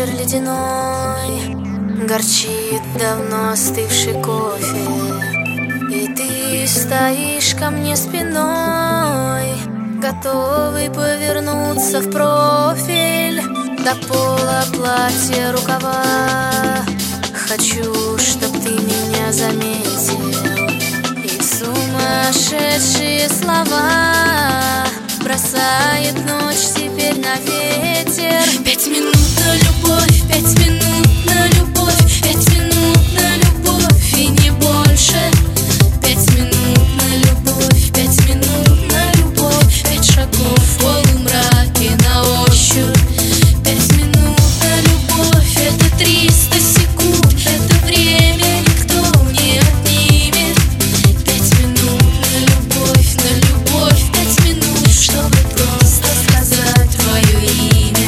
вечер ледяной, горчит давно остывший кофе, и ты стоишь ко мне спиной, готовый повернуться в профиль. До пола платья рукава, хочу, чтоб ты меня заметил. И сумасшедшие слова бросает ночь теперь на ветер. 5 минут на любовь, 5 минут на любовь, 5 минут на любовь и не больше. 5 минут на любовь, 5 минут на любовь, 5 шагов в полумраке на ощупь. 5 минут на любовь, это 300 секунд, это время никто не отнимет. 5 минут на любовь, 5 минут, чтобы просто сказать твое имя.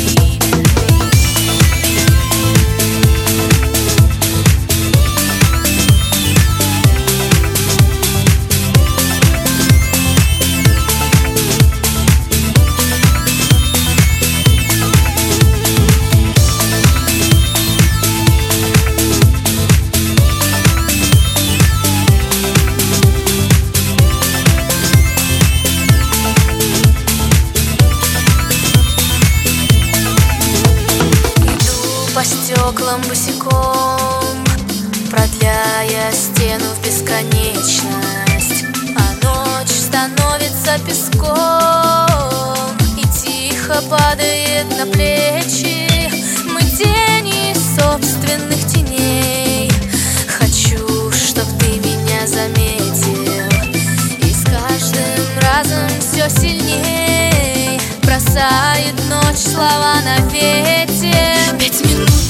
По стеклам босиком, продляя стену в бесконечность, а ночь становится песком и тихо падает на плечи. Мы тени собственных теней. Хочу, чтоб ты меня заметил, и с каждым разом все сильней бросает ночь слова на ветер. 5 минут